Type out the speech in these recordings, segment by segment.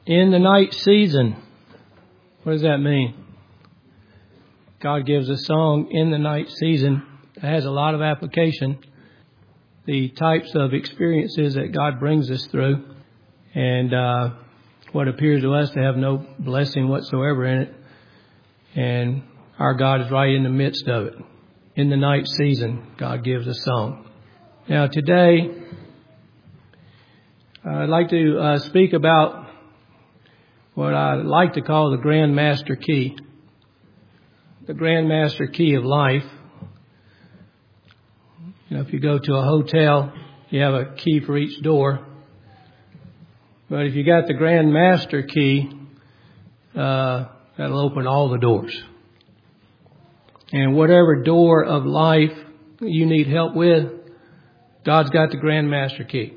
In the night season. What does that mean? God gives a song in the night season. It has a lot of application. The types of experiences that God brings us through. And what appears to us to have no blessing whatsoever in it. And our God is right in the midst of it. In the night season, God gives a song. Now today, I'd like to speak about what I like to call the Grand Master Key. The Grand Master Key of life. You know, if you go to a hotel, you have a key for each door. But if you got the Grand Master Key, that'll open all the doors. And whatever door of life you need help with, God's got the Grand Master Key.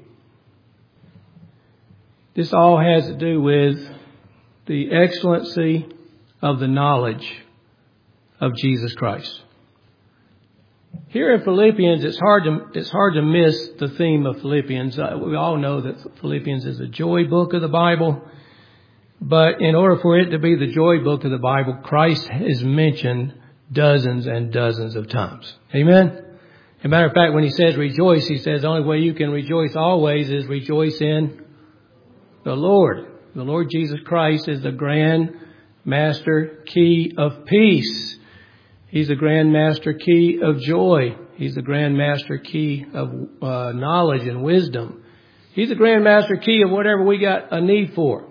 This all has to do with the excellency of the knowledge of Jesus Christ. Here in Philippians, it's hard to miss the theme of Philippians. We all know that Philippians is a joy book of the Bible. But in order for it to be the joy book of the Bible, Christ is mentioned dozens and dozens of times. Amen? As a matter of fact, when he says rejoice, he says the only way you can rejoice always is rejoice in the Lord. The Lord Jesus Christ is the Grand Master Key of peace. He's the Grand Master Key of joy. He's the Grand Master Key of knowledge and wisdom. He's the Grand Master Key of whatever we got a need for.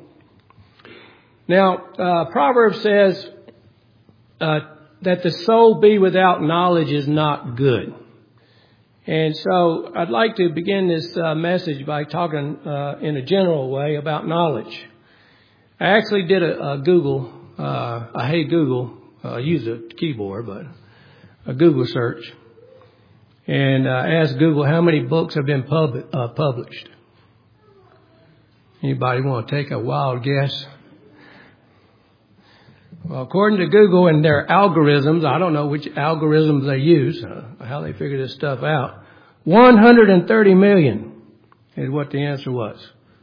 Now, Proverbs says that the soul be without knowledge is not good. And so I'd like to begin this message by talking in a general way about knowledge. I actually did a Google, a Hey Google, I use a keyboard, but a Google search. And I asked Google how many books have been published. Anybody want to take a wild guess? Well, according to Google and their algorithms, I don't know which algorithms they use, how they figure this stuff out. 130 million is what the answer was.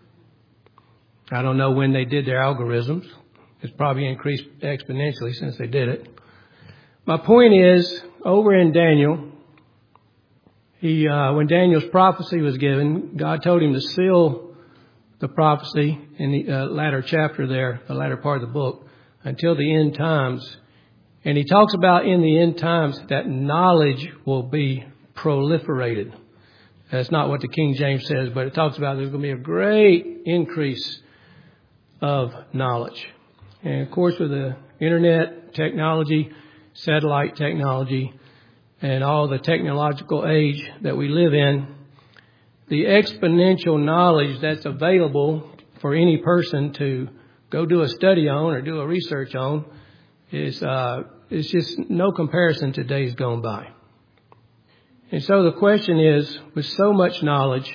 I don't know when they did their algorithms. It's probably increased exponentially since they did it. My point is, over in Daniel, when Daniel's prophecy was given, God told him to seal the prophecy in the latter chapter there, the latter part of the book, until the end times. And he talks about in the end times that knowledge will be proliferated. That's not what the King James says, but it talks about there's going to be a great increase of knowledge. And of course, with the internet technology, satellite technology, and all the technological age that we live in, the exponential knowledge that's available for any person to go do a study on or do a research on is just no comparison to days gone by. And so the question is, with so much knowledge,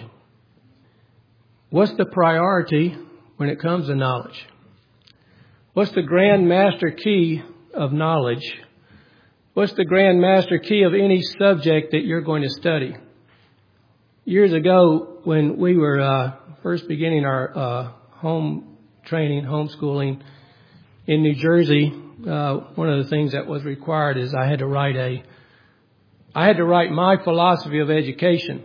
what's the priority when it comes to knowledge? What's the Grand Master Key of knowledge? What's the Grand Master Key of any subject that you're going to study? Years ago, when we were first beginning our home training, homeschooling in New Jersey, one of the things that was required is I had to write my philosophy of education.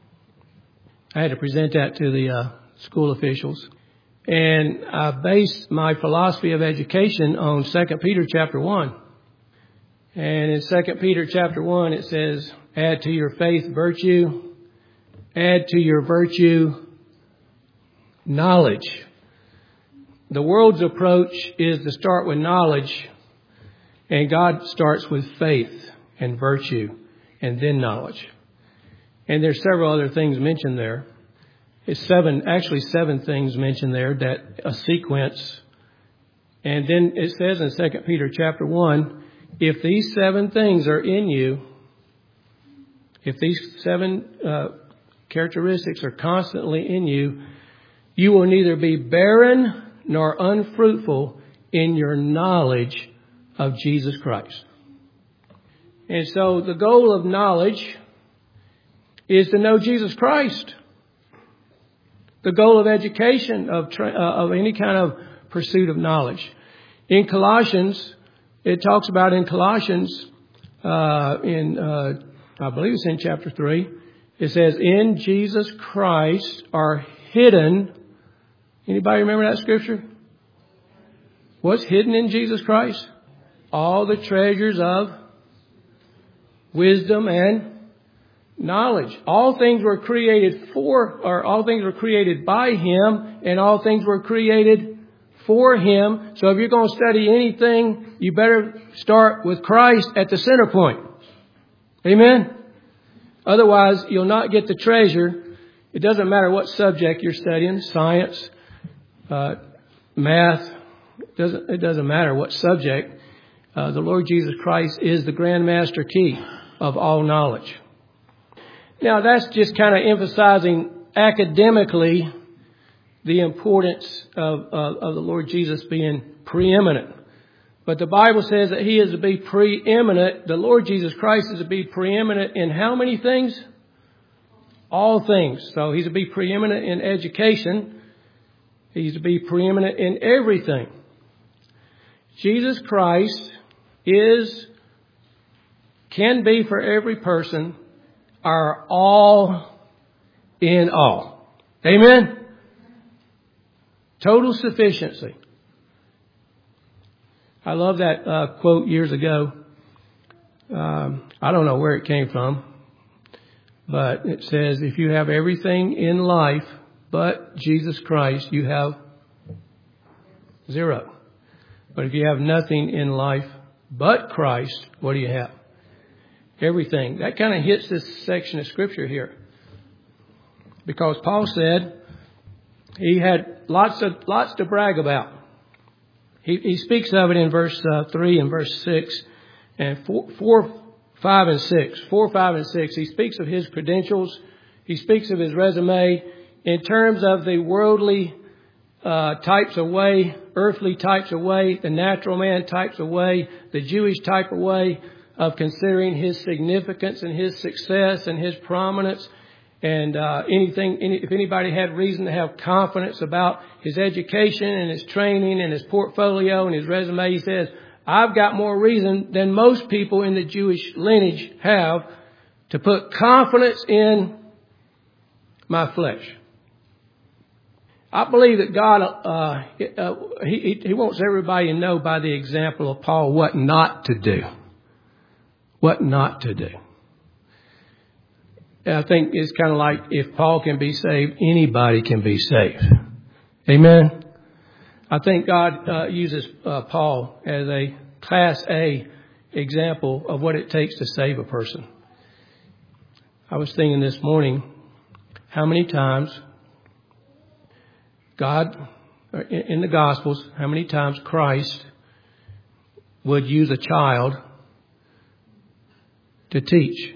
I had to present that to the school officials. And I based my philosophy of education on 2 Peter chapter 1. And in 2 Peter chapter 1, it says, add to your faith virtue, add to your virtue knowledge. The world's approach is to start with knowledge, and God starts with faith and virtue and then knowledge. And there's several other things mentioned there. It's seven things mentioned there, that a sequence. And then it says in 2 Peter chapter 1, if these 7 things are in you, if these 7 characteristics are constantly in you, you will neither be barren nor unfruitful in your knowledge of Jesus Christ. And so the goal of knowledge is to know Jesus Christ. the goal of education, of any kind of pursuit of knowledge. In Colossians, it talks about in Colossians, I believe it's in chapter 3, it says, in Jesus Christ are hidden. Anybody remember that scripture? What's hidden in Jesus Christ? All the treasures of wisdom and knowledge. All things were created all things were created by Him, and all things were created for Him. So if you're going to study anything, you better start with Christ at the center point. Amen? Otherwise, you'll not get the treasure. It doesn't matter what subject you're studying, science, math. It doesn't matter what subject. The Lord Jesus Christ is the grand master key of all knowledge. Now, that's just kind of emphasizing academically the importance of the Lord Jesus being preeminent. But the Bible says that He is to be preeminent. The Lord Jesus Christ is to be preeminent in how many things? All things. So He's to be preeminent in education. He's to be preeminent in everything. Jesus Christ can be for every person our all in all. Amen? Total sufficiency. I love that quote years ago. I don't know where it came from, but it says, if you have everything in life but Jesus Christ, you have zero. But if you have nothing in life but Christ, what do you have? Everything. That kind of hits this section of Scripture here. Because Paul said he had lots to brag about. He speaks of it in verse 3 and verse 6 and 4, 5 and 6. 4, 5 and 6. He speaks of his credentials. He speaks of his resume in terms of the worldly types of way, earthly types of way, the natural man types of way, the Jewish type of way of considering his significance and his success and his prominence. And if anybody had reason to have confidence about his education and his training and his portfolio and his resume, he says, I've got more reason than most people in the Jewish lineage have to put confidence in my flesh. I believe that God, He wants everybody to know by the example of Paul what not to do. What not to do. I think it's kind of like if Paul can be saved, anybody can be saved. Amen. I think God uses Paul as a class A example of what it takes to save a person. I was thinking this morning, how many times God, in the Gospels, how many times Christ would use a child to teach.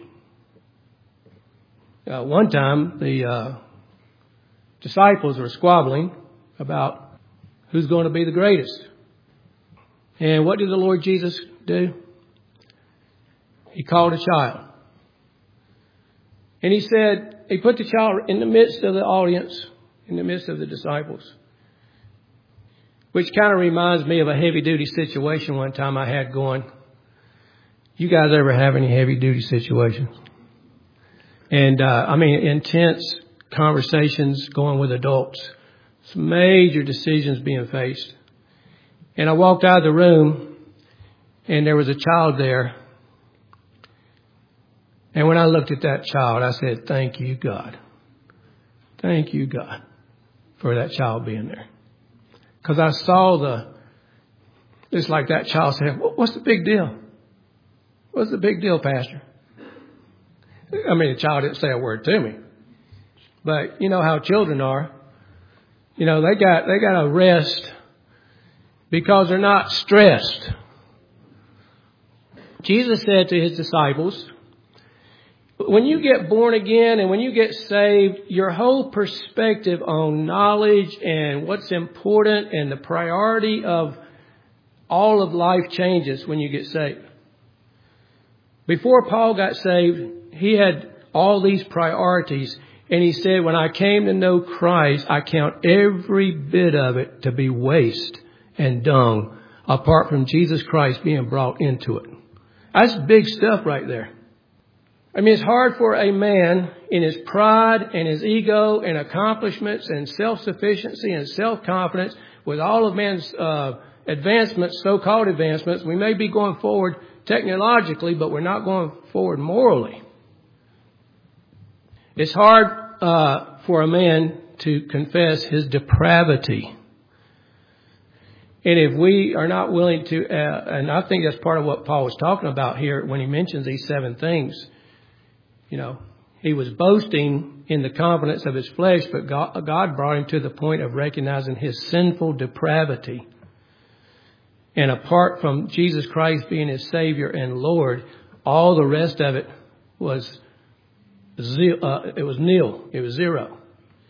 One time, the disciples were squabbling about who's going to be the greatest. And what did the Lord Jesus do? He called a child. And He said, He put the child in the midst of the audience, in the midst of the disciples. Which kind of reminds me of a heavy-duty situation one time I had going. You guys ever have any heavy-duty situations? And, intense conversations going with adults. Some major decisions being faced. And I walked out of the room, and there was a child there. And when I looked at that child, I said, thank you, God. Thank you, God, for that child being there. Because I saw it's like that child said, what's the big deal? What's the big deal, Pastor? I mean, the child didn't say a word to me. But you know how children are. You know, they got to rest because they're not stressed. Jesus said to His disciples, when you get born again and when you get saved, your whole perspective on knowledge and what's important and the priority of all of life changes when you get saved. Before Paul got saved, he had all these priorities And he said, when I came to know Christ, I count every bit of it to be waste and dung apart from Jesus Christ being brought into it. That's big stuff right there. I mean, it's hard for a man in his pride and his ego and accomplishments and self-sufficiency and self-confidence with all of man's advancements, so-called advancements. We may be going forward technologically, but we're not going forward morally. It's hard for a man to confess his depravity. And if we are not willing to, and I think that's part of what Paul was talking about here when he mentions these 7 things. You know, he was boasting in the confidence of his flesh, but God brought him to the point of recognizing his sinful depravity. And apart from Jesus Christ being his Savior and Lord, all the rest of it was nil. It was zero.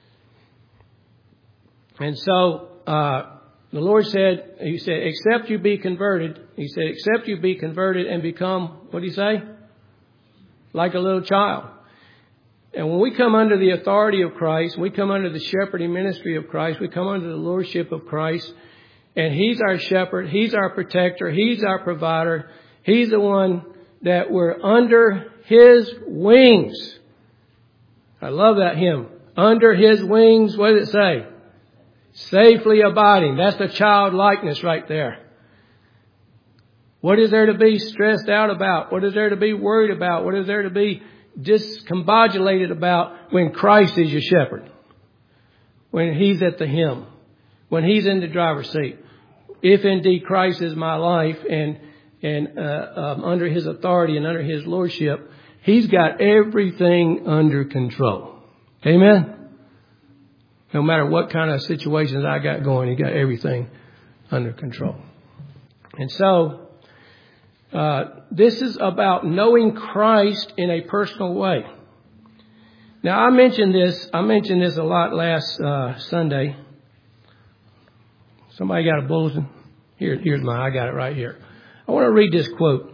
And so the Lord said, He said, except you be converted. He said, except you be converted and become, what did He say? Like a little child. And when we come under the authority of Christ, we come under the shepherding ministry of Christ, we come under the lordship of Christ, and He's our shepherd, He's our protector, He's our provider, He's the one that we're under His wings. I love that hymn. Under His wings, what does it say? Safely abiding. That's the childlikeness right there. What is there to be stressed out about? What is there to be worried about? What is there to be discombobulated about when Christ is your shepherd? When He's at the helm. When He's in the driver's seat. If indeed Christ is my life and under His authority and under His lordship, He's got everything under control. Amen? No matter what kind of situations I got going, He got everything under control. And so, this is about knowing Christ in a personal way. Now, I mentioned this a lot last Sunday. Somebody got a bulletin? Here's mine. I got it right here. I want to read this quote.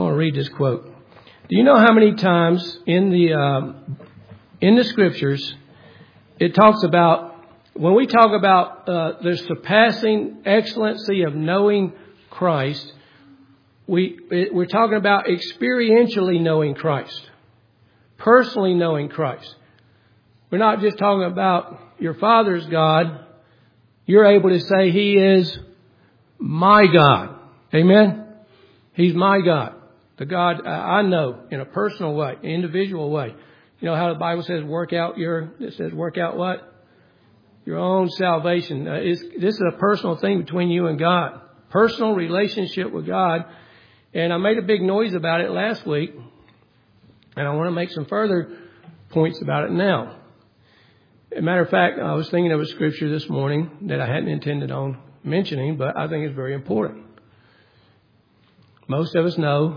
Do you know how many times in the Scriptures it talks about, when we talk about the surpassing excellency of knowing Christ, we're talking about experientially knowing Christ, personally knowing Christ. We're not just talking about your Father's God. You're able to say He is my God. Amen? He's my God. The God I know in a personal way, individual way. You know how the Bible says work out what? Your own salvation. This is a personal thing between you and God. Personal relationship with God. And I made a big noise about it last week. And I want to make some further points about it now. As a matter of fact, I was thinking of a scripture this morning that I hadn't intended on mentioning, but I think it's very important. Most of us know,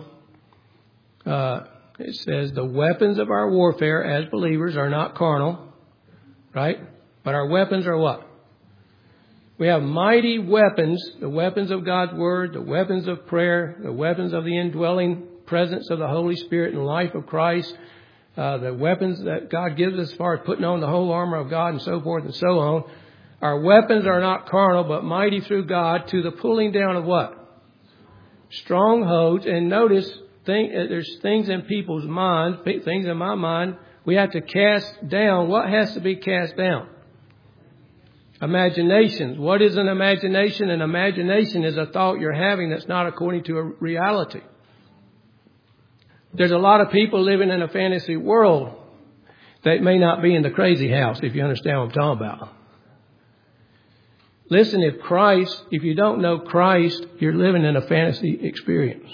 it says the weapons of our warfare as believers are not carnal, right? But our weapons are what? We have mighty weapons, the weapons of God's Word, the weapons of prayer, the weapons of the indwelling presence of the Holy Spirit and life of Christ, the weapons that God gives us as far as putting on the whole armor of God and so forth and so on. Our weapons are not carnal, but mighty through God to the pulling down of what? Strongholds. And notice, there's things in people's minds, things in my mind, we have to cast down. What has to be cast down? Imaginations. What is an imagination? An imagination is a thought you're having that's not according to a reality. There's a lot of people living in a fantasy world that may not be in the crazy house, if you understand what I'm talking about. Listen, if you don't know Christ, you're living in a fantasy experience.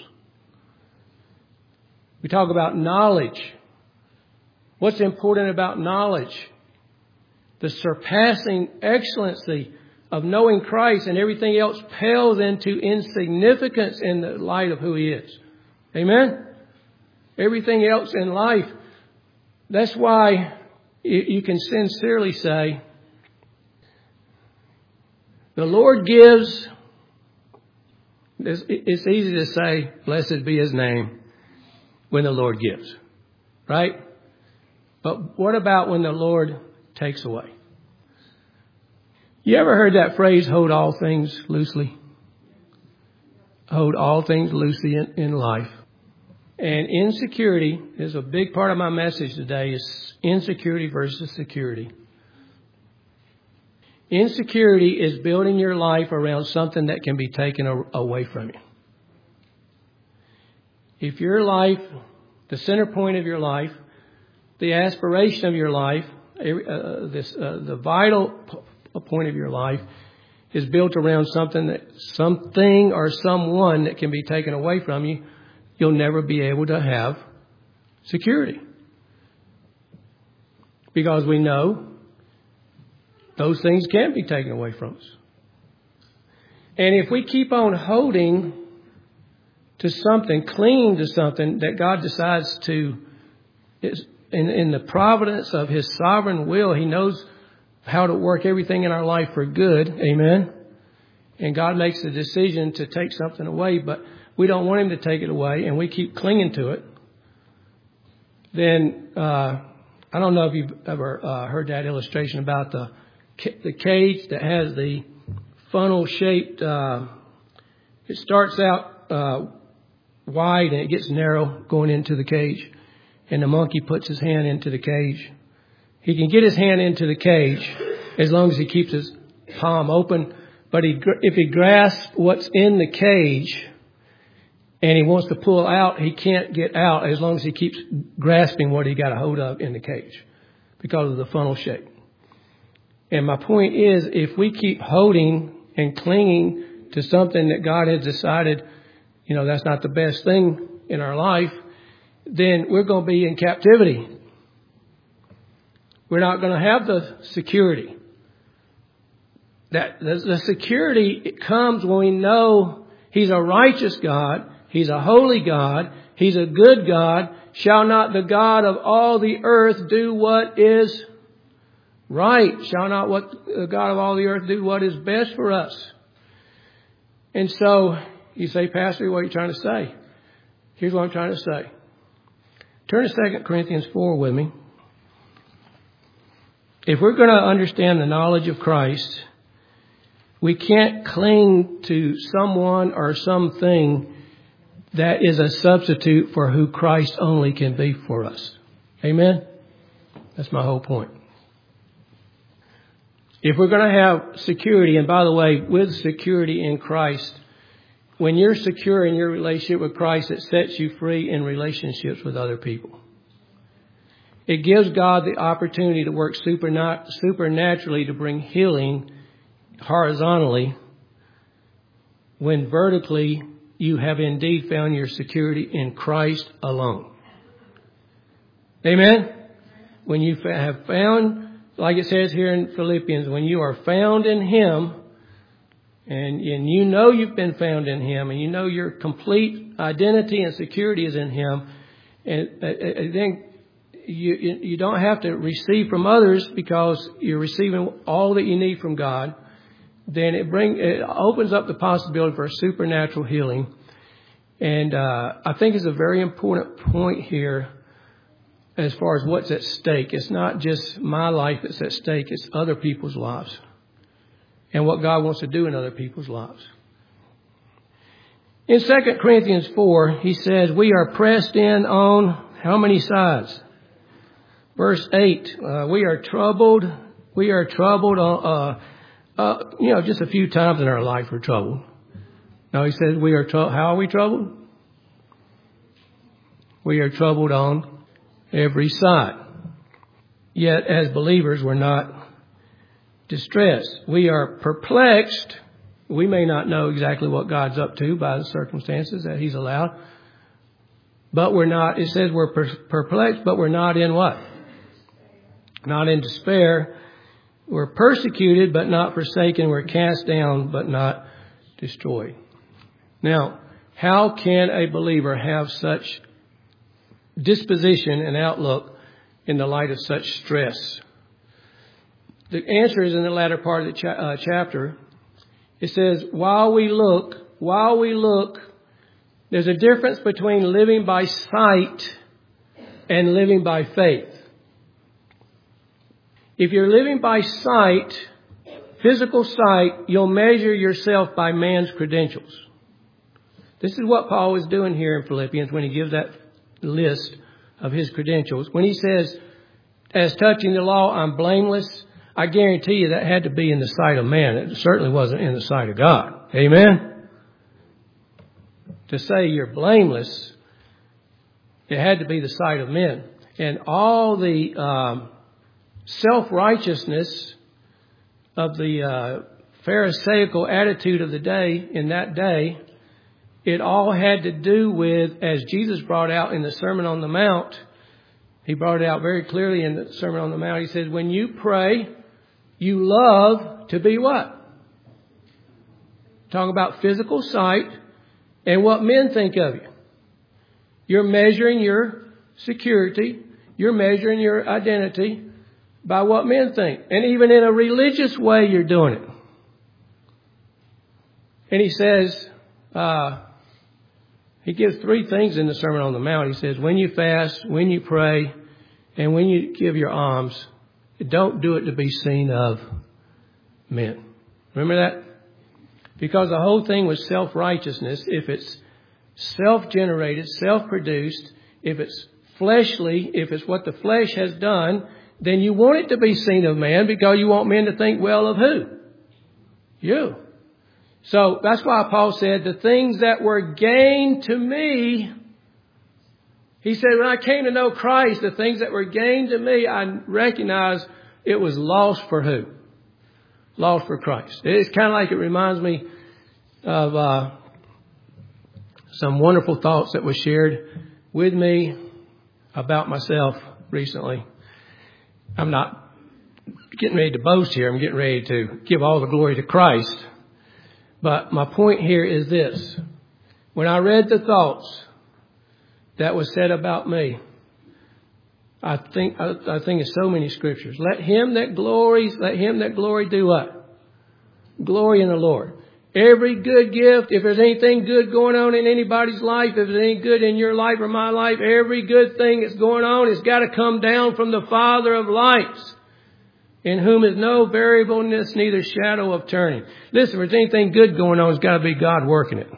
We talk about knowledge. What's important about knowledge? The surpassing excellency of knowing Christ, and everything else pales into insignificance in the light of who He is. Amen? Everything else in life. That's why you can sincerely say, the Lord gives. It's easy to say, blessed be His name, when the Lord gives. Right? But what about when the Lord takes away? You ever heard that phrase, hold all things loosely? Hold all things loosely in life. And insecurity is a big part of my message today, is insecurity versus security. Insecurity is building your life around something that can be taken away from you. If your life, the center point of your life, the aspiration of your life, the vital point of your life is built around something or someone that can be taken away from you, you'll never be able to have security. Because we know those things can't be taken away from us. And if we keep on holding to something, clinging to something that God decides to, in the providence of His sovereign will, He knows how to work everything in our life for good. Amen. And God makes the decision to take something away, but we don't want Him to take it away, and we keep clinging to it. Then, I don't know if you've ever heard that illustration about the cage that has the funnel-shaped, it starts out wide and it gets narrow going into the cage. And the monkey puts his hand into the cage. He can get his hand into the cage as long as he keeps his palm open. But if he grasps what's in the cage and he wants to pull out, he can't get out as long as he keeps grasping what he got a hold of in the cage because of the funnel shape. And my point is, if we keep holding and clinging to something that God has decided, that's not the best thing in our life, then we're going to be in captivity. We're not going to have the security. That the security comes when we know He's a righteous God, He's a holy God, He's a good God. Shall not the God of all the earth do what is right? Shall not the God of all the earth do what is best for us? And so you say, Pastor, what are you trying to say? Here's what I'm trying to say. Turn to 2 Corinthians 4 with me. If we're going to understand the knowledge of Christ, we can't cling to someone or something that is a substitute for who Christ only can be for us. Amen? That's my whole point. If we're going to have security, and by the way, with security in Christ, when you're secure in your relationship with Christ, it sets you free in relationships with other people. It gives God the opportunity to work supernaturally to bring healing horizontally when vertically you have indeed found your security in Christ alone. Amen? When you have found, like it says here in Philippians, when you are found in Him, and you know you've been found in Him, and you know your complete identity and security is in Him, and then you don't have to receive from others because you're receiving all that you need from God. Then it opens up the possibility for supernatural healing. And I think it's a very important point here as far as what's at stake. It's not just my life that's at stake, it's other people's lives and what God wants to do in other people's lives. In 2 Corinthians 4, he says, we are pressed in on how many sides? Verse 8, we are troubled. We are troubled just a few times in our life we're troubled. Now he says we are troubled. How are we troubled? We are troubled on every side. Yet as believers, we're not distressed. We are perplexed. We may not know exactly what God's up to by the circumstances that He's allowed. But we're not, it says we're perplexed, but we're not in what? Not in despair. We're persecuted, but not forsaken. We're cast down, but not destroyed. Now, how can a believer have such disposition and outlook in the light of such stress? The answer is in the latter part of the chapter. It says, while we look, there's a difference between living by sight and living by faith. If you're living by sight, physical sight, you'll measure yourself by man's credentials. This is what Paul was doing here in Philippians when he gives that list of his credentials. When he says, as touching the law, I'm blameless, I guarantee you that had to be in the sight of man. It certainly wasn't in the sight of God. Amen? To say you're blameless, it had to be the sight of men. And all the self-righteousness of the Pharisaical attitude of the day, in that day, it all had to do with, as Jesus brought out in the Sermon on the Mount, he brought it out very clearly in the Sermon on the Mount. He says, when you pray, you love to be what? Talking about physical sight and what men think of you. You're measuring your security. You're measuring your identity by what men think. And even in a religious way, you're doing it. And he says, he gives three things in the Sermon on the Mount. He says, when you fast, when you pray, and when you give your alms, don't do it to be seen of men. Remember that? Because the whole thing was self-righteousness. If it's self-generated, self-produced, if it's fleshly, if it's what the flesh has done, then you want it to be seen of man because you want men to think well of who? You. So that's why Paul said, the things that were gained to me, he said, when I came to know Christ, the things that were gained to me, I recognized it was lost for who? Lost for Christ. It's kind of like it reminds me of some wonderful thoughts that were shared with me about myself recently. I'm not getting ready to boast here. I'm getting ready to give all the glory to Christ. But my point here is this. When I read the thoughts that was said about me, I think of so many scriptures. Let him that glory do what? Glory in the Lord. Every good gift, if there's anything good going on in anybody's life, if there's any good in your life or my life, every good thing that's going on has got to come down from the Father of lights, in whom is no variableness, neither shadow of turning. Listen, if there's anything good going on, it's got to be God working it.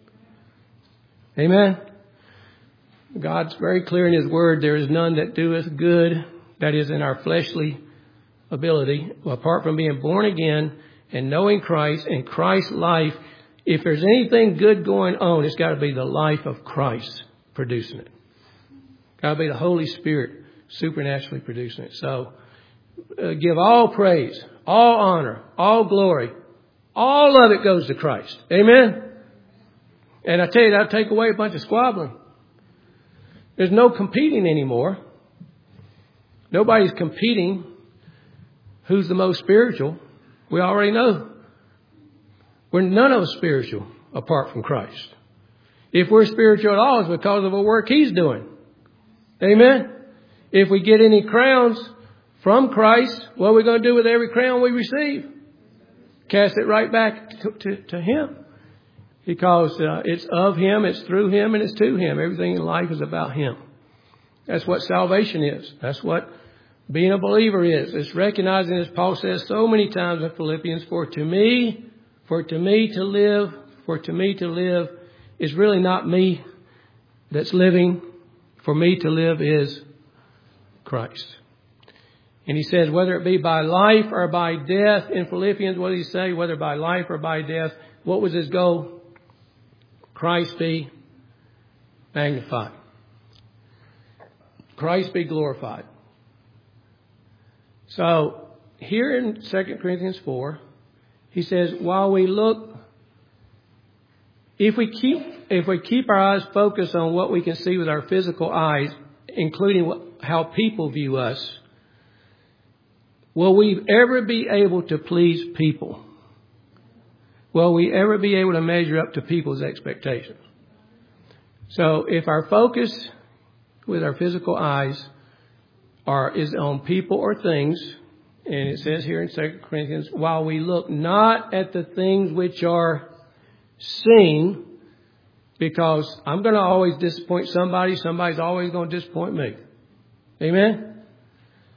Amen? God's very clear in His Word, there is none that doeth good, that is in our fleshly ability, apart from being born again and knowing Christ and Christ's life. If there's anything good going on, it's got to be the life of Christ producing it. Got to be the Holy Spirit supernaturally producing it. So, give all praise, all honor, all glory. All of it goes to Christ. Amen? And I tell you, that'll take away a bunch of squabbling. There's no competing anymore. Nobody's competing who's the most spiritual. We already know. We're none of us spiritual apart from Christ. If we're spiritual at all, it's because of the work He's doing. Amen? If we get any crowns from Christ, what are we going to do with every crown we receive? Cast it right back to Him. Because it's of Him, it's through Him, and it's to Him. Everything in life is about Him. That's what salvation is. That's what being a believer is. It's recognizing, as Paul says so many times in Philippians, for to me to live is really not me that's living. For me to live is Christ. And he says, whether it be by life or by death, in Philippians, what did he say? Whether by life or by death, what was his goal? Christ be magnified. Christ be glorified. So, here in 2 Corinthians 4, he says, while we look, if we keep our eyes focused on what we can see with our physical eyes, including how people view us, will we ever be able to please people? Will we ever be able to measure up to people's expectations? So if our focus with our physical eyes is on people or things, and it says here in 2 Corinthians, while we look not at the things which are seen, because I'm going to always disappoint somebody, somebody's always going to disappoint me. Amen?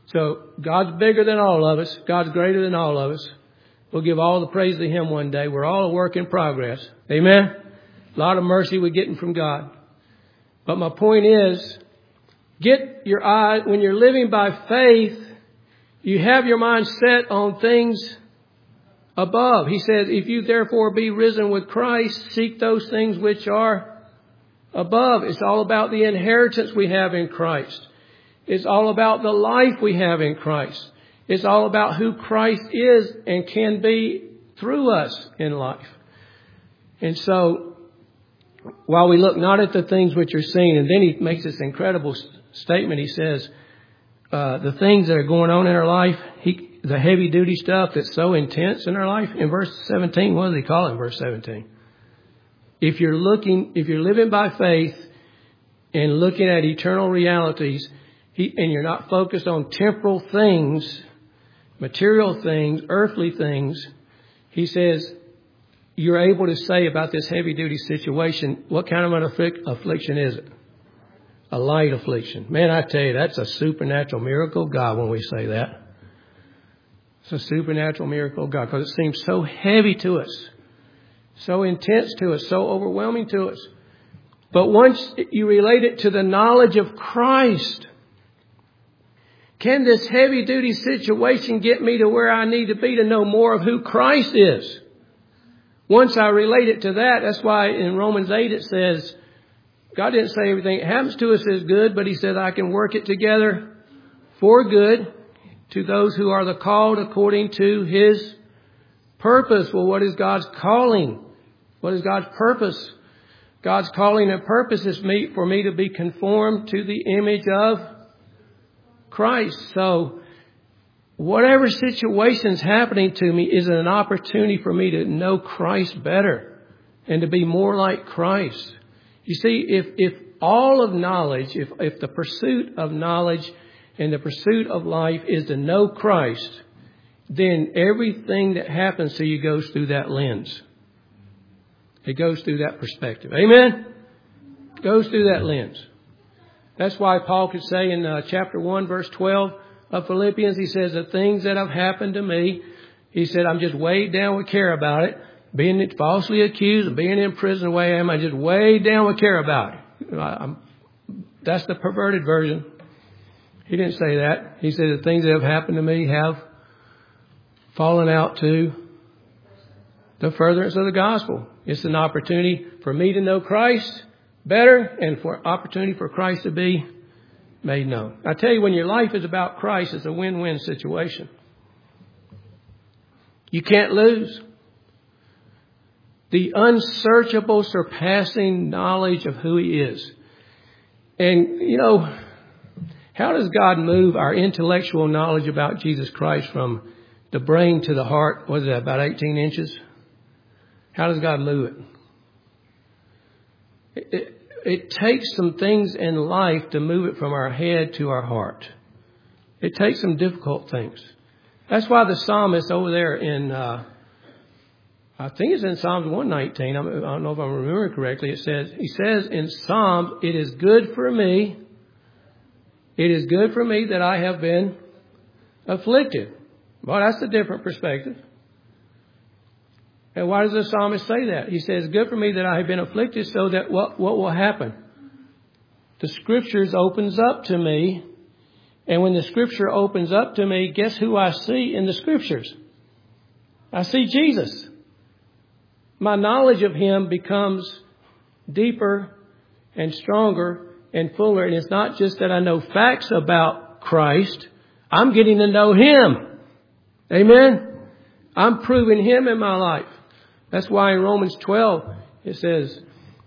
So God's bigger than all of us. God's greater than all of us. We'll give all the praise to Him one day. We're all a work in progress. Amen? A lot of mercy we're getting from God. But my point is, get your eye, when you're living by faith, you have your mind set on things above. He says, if you therefore be risen with Christ, seek those things which are above. It's all about the inheritance we have in Christ. It's all about the life we have in Christ. It's all about who Christ is and can be through us in life. And so, while we look not at the things which are seen, and then he makes this incredible statement. He says, the things that are going on in our life, the heavy duty stuff that's so intense in our life. In verse 17, what does he call it in verse 17? If you're living by faith and looking at eternal realities, and you're not focused on temporal things, material things, earthly things, he says, you're able to say about this heavy duty situation, what kind of an affliction is it? A light affliction. Man, I tell you, that's a supernatural miracle of God when we say that. It's a supernatural miracle of God because it seems so heavy to us, so intense to us, so overwhelming to us. But once you relate it to the knowledge of Christ, can this heavy duty situation get me to where I need to be to know more of who Christ is? Once I relate it to that, that's why in Romans 8 it says, God didn't say everything that happens to us is good, but He said I can work it together for good to those who are the called according to His purpose. Well, what is God's calling? What is God's purpose? God's calling and purpose is for me to be conformed to the image of Christ. So whatever situation's happening to me is an opportunity for me to know Christ better and to be more like Christ. You see, if all of knowledge, if the pursuit of knowledge and the pursuit of life is to know Christ, then everything that happens to you goes through that lens. It goes through that perspective. Amen? It goes through that lens. That's why Paul could say in chapter 1, verse 12 of Philippians, he says, the things that have happened to me, he said, I'm just weighed down with care about it. Being falsely accused of being in prison the way I am, I'm just weighed down with care about it. That's the perverted version. He didn't say that. He said the things that have happened to me have fallen out to the furtherance of the gospel. It's an opportunity for me to know Christ better and for opportunity for Christ to be made known. I tell you, when your life is about Christ, it's a win-win situation. You can't lose. The unsearchable, surpassing knowledge of who He is. And, you know, how does God move our intellectual knowledge about Jesus Christ from the brain to the heart? What is that, about 18 inches? How does God move it? It takes some things in life to move it from our head to our heart. It takes some difficult things. That's why the psalmist over there in, I think it's in Psalms 119. I don't know if I'm remembering correctly. He says in Psalms, it is good for me that I have been afflicted. Well, that's a different perspective. And why does the psalmist say that? He says, good for me that I have been afflicted so that what will happen? The Scriptures opens up to me. And when the Scripture opens up to me, guess who I see in the Scriptures? I see Jesus. My knowledge of Him becomes deeper and stronger and fuller. And it's not just that I know facts about Christ. I'm getting to know Him. Amen? I'm proving Him in my life. That's why in Romans 12 it says,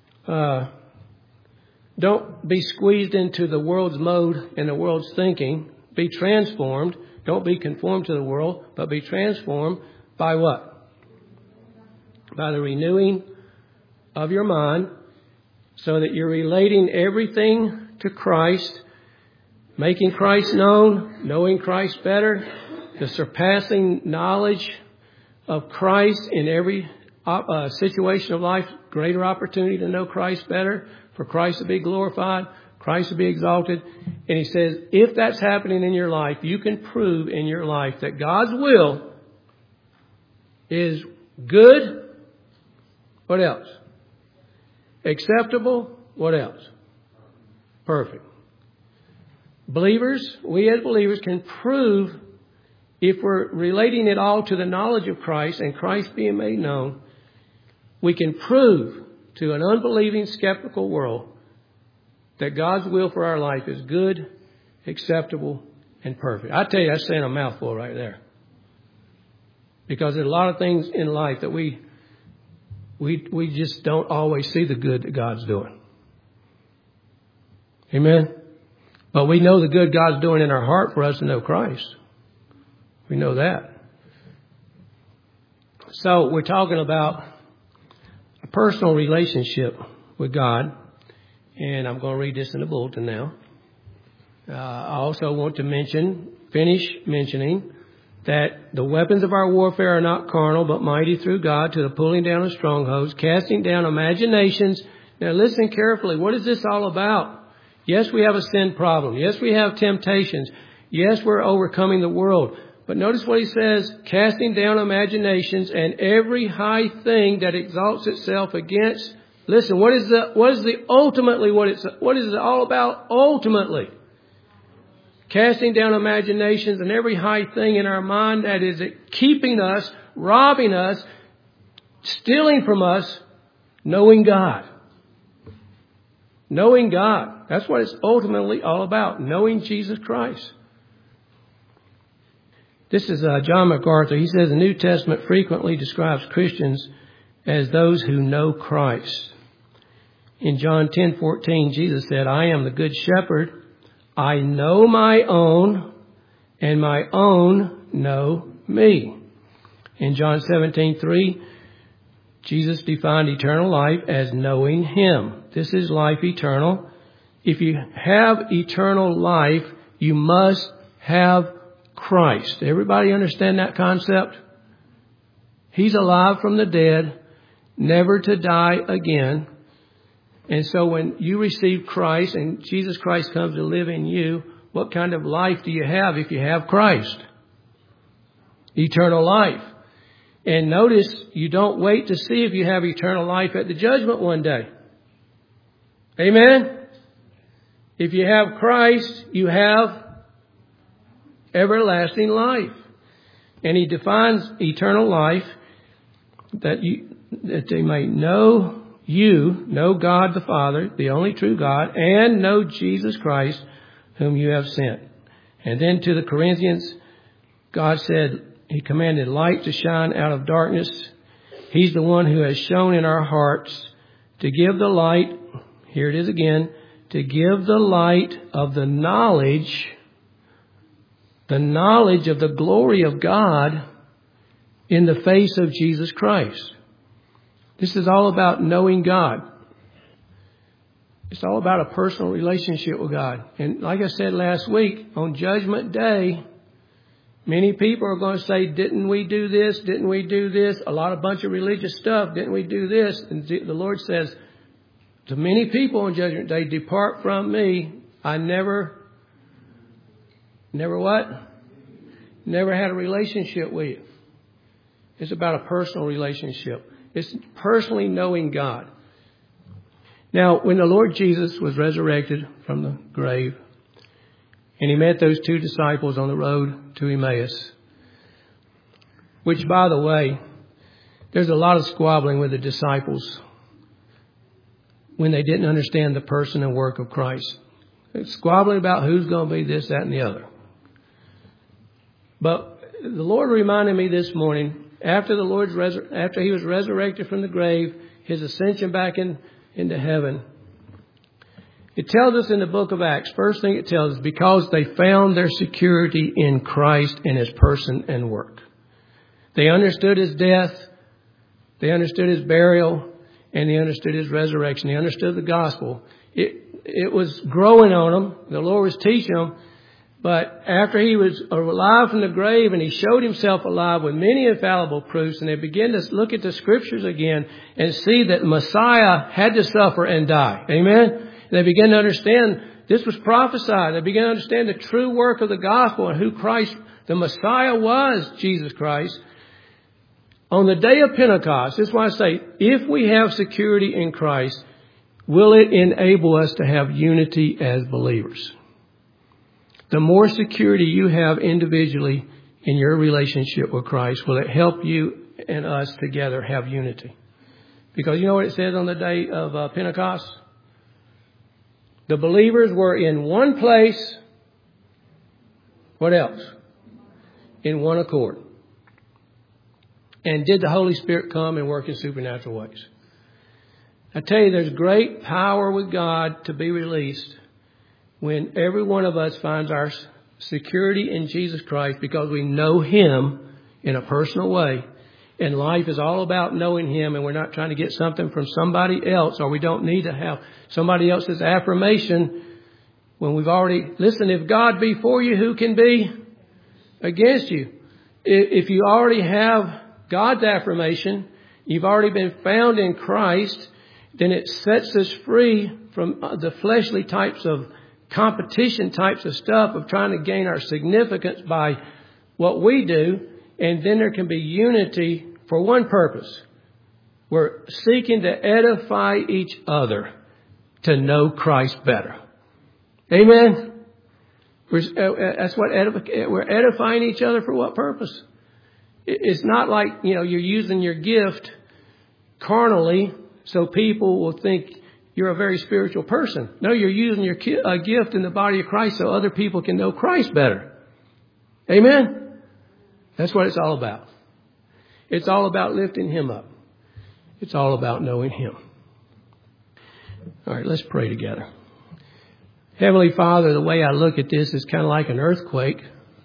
don't be squeezed into the world's mode and the world's thinking. Be transformed. Don't be conformed to the world, but be transformed by what? By the renewing of your mind, so that you're relating everything to Christ, making Christ known, knowing Christ better, the surpassing knowledge of Christ in every situation of life, greater opportunity to know Christ better, for Christ to be glorified, Christ will be exalted. And he says, if that's happening in your life, you can prove in your life that God's will is good. What else? Acceptable. What else? Perfect. Believers, we as believers can prove, if we're relating it all to the knowledge of Christ and Christ being made known, we can prove to an unbelieving, skeptical world that God's will for our life is good, acceptable, and perfect. I tell you, that's saying a mouthful right there. Because there's a lot of things in life that we just don't always see the good that God's doing. Amen? But we know the good God's doing in our heart for us to know Christ. We know that. So we're talking about a personal relationship with God. And I'm going to read this in the bulletin now. I also want to finish mentioning that the weapons of our warfare are not carnal, but mighty through God to the pulling down of strongholds, casting down imaginations. Now listen carefully. What is this all about? Yes, we have a sin problem. Yes, we have temptations. Yes, we're overcoming the world. But notice what he says, casting down imaginations and every high thing that exalts itself against. Listen, what is it all about ultimately? Casting down imaginations and every high thing in our mind that is keeping us, robbing us, stealing from us, knowing God. Knowing God. That's what it's ultimately all about. Knowing Jesus Christ. This is John MacArthur. He says the New Testament frequently describes Christians as those who know Christ. In John 10:14, Jesus said, I am the good shepherd. I know my own, and my own know me. In John 17:3, Jesus defined eternal life as knowing Him. This is life eternal. If you have eternal life, you must have Christ. Everybody understand that concept? He's alive from the dead, never to die again. And so when you receive Christ and Jesus Christ comes to live in you, what kind of life do you have if you have Christ? Eternal life. And notice, you don't wait to see if you have eternal life at the judgment one day. Amen? If you have Christ, you have everlasting life. And He defines eternal life that they may know you, know God the Father, the only true God, and know Jesus Christ, whom you have sent. And then to the Corinthians, God said, He commanded light to shine out of darkness. He's the one who has shone in our hearts to give the light, here it is again, to give the light of the knowledge of the glory of God in the face of Jesus Christ. This is all about knowing God. It's all about a personal relationship with God. And like I said last week, on Judgment Day, many people are going to say, didn't we do this? Didn't we do this? A bunch of religious stuff. Didn't we do this? And the Lord says to many people on Judgment Day, depart from me. I never what? Never had a relationship with you. It's about a personal relationship. It's personally knowing God. Now, when the Lord Jesus was resurrected from the grave, and He met those two disciples on the road to Emmaus, which, by the way, there's a lot of squabbling with the disciples when they didn't understand the person and work of Christ. They're squabbling about who's going to be this, that, and the other. But the Lord reminded me this morning, after He was resurrected from the grave, His ascension back into heaven, it tells us in the book of Acts, first thing it tells us, because they found their security in Christ and His person and work. They understood His death, they understood His burial, and they understood His resurrection. They understood the gospel. It was growing on them. The Lord was teaching them. But after He was alive from the grave and He showed Himself alive with many infallible proofs, and they began to look at the Scriptures again and see that Messiah had to suffer and die. Amen? They began to understand this was prophesied. They began to understand the true work of the gospel and who Christ, the Messiah, was, Jesus Christ. On the day of Pentecost, this is why I say, if we have security in Christ, will it enable us to have unity as believers? The more security you have individually in your relationship with Christ, will it help you and us together have unity? Because you know what it says on the day of Pentecost? The believers were in one place. What else? In one accord. And did the Holy Spirit come and work in supernatural ways? I tell you, there's great power with God to be released when every one of us finds our security in Jesus Christ because we know Him in a personal way. And life is all about knowing Him, and we're not trying to get something from somebody else, or we don't need to have somebody else's affirmation when we've already... Listen, if God be for you, who can be against you? If you already have God's affirmation, you've already been found in Christ, then it sets us free from the fleshly types of competition types of stuff of trying to gain our significance by what we do. And then there can be unity for one purpose. We're seeking to edify each other to know Christ better. Amen? That's what we're edifying each other for what purpose? It's not like, you're using your gift carnally so people will think you're a very spiritual person. No, you're using your gift in the body of Christ so other people can know Christ better. Amen? That's what it's all about. It's all about lifting Him up. It's all about knowing Him. All right, let's pray together. Heavenly Father, the way I look at this is kind of like an earthquake.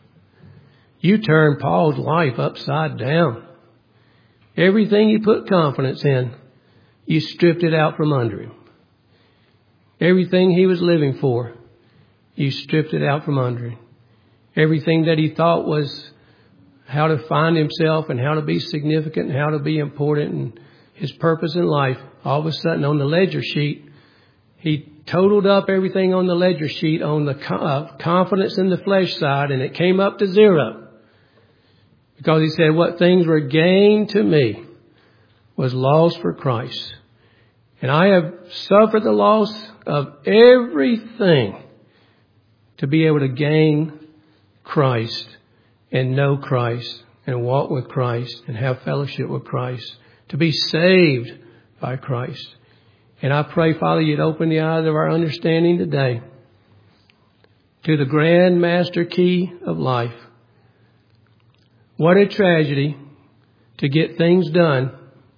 You turned Paul's life upside down. Everything he put confidence in, you stripped it out from under him. Everything he was living for, you stripped it out from under him. Everything that he thought was how to find himself and how to be significant and how to be important and his purpose in life, all of a sudden on the ledger sheet, he totaled up everything on the ledger sheet on the confidence in the flesh side, and it came up to zero. Because he said, what things were gained to me was lost for Christ. And I have suffered the loss of everything to be able to gain Christ and know Christ and walk with Christ and have fellowship with Christ, to be saved by Christ. And I pray, Father, you'd open the eyes of our understanding today to the grand master key of life. What a tragedy to get things done,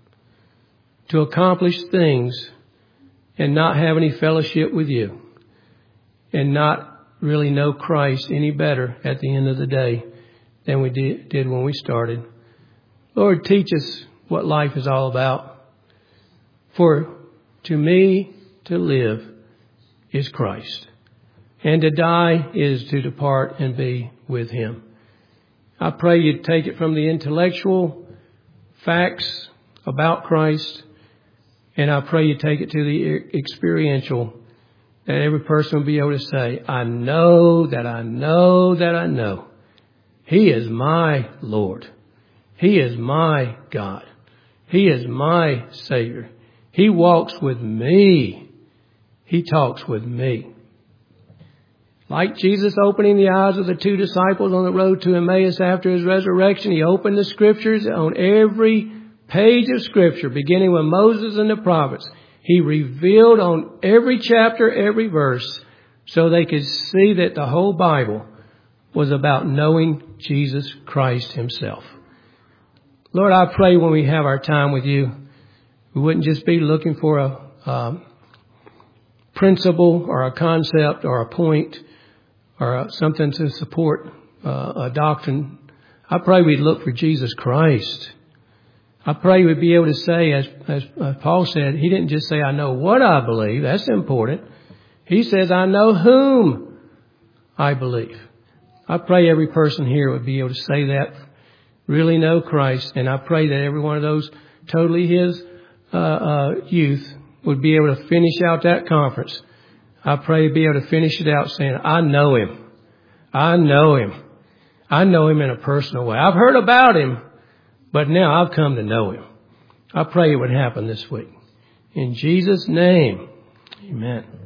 to accomplish things, and not have any fellowship with you, and not really know Christ any better at the end of the day than we did when we started. Lord, teach us what life is all about. For to me, to live is Christ, and to die is to depart and be with Him. I pray you'd take it from the intellectual facts about Christ, and I pray you take it to the experiential, that every person will be able to say, I know that I know that I know He is my Lord. He is my God. He is my Savior. He walks with me. He talks with me. Like Jesus opening the eyes of the two disciples on the road to Emmaus after His resurrection, He opened the Scriptures on every page of Scripture, beginning with Moses and the prophets. He revealed on every chapter, every verse, so they could see that the whole Bible was about knowing Jesus Christ Himself. Lord, I pray when we have our time with you, we wouldn't just be looking for a principle or a concept or a point or something to support a doctrine. I pray we'd look for Jesus Christ. I pray we'd be able to say, as Paul said, he didn't just say, I know what I believe. That's important. He says, I know whom I believe. I pray every person here would be able to say that, really know Christ. And I pray that every one of those totally His youth would be able to finish out that conference I pray be able to finish it out saying, I know him. I know him. I know him in a personal way. I've heard about him, but now I've come to know him. I pray it would happen this week. In Jesus' name, amen.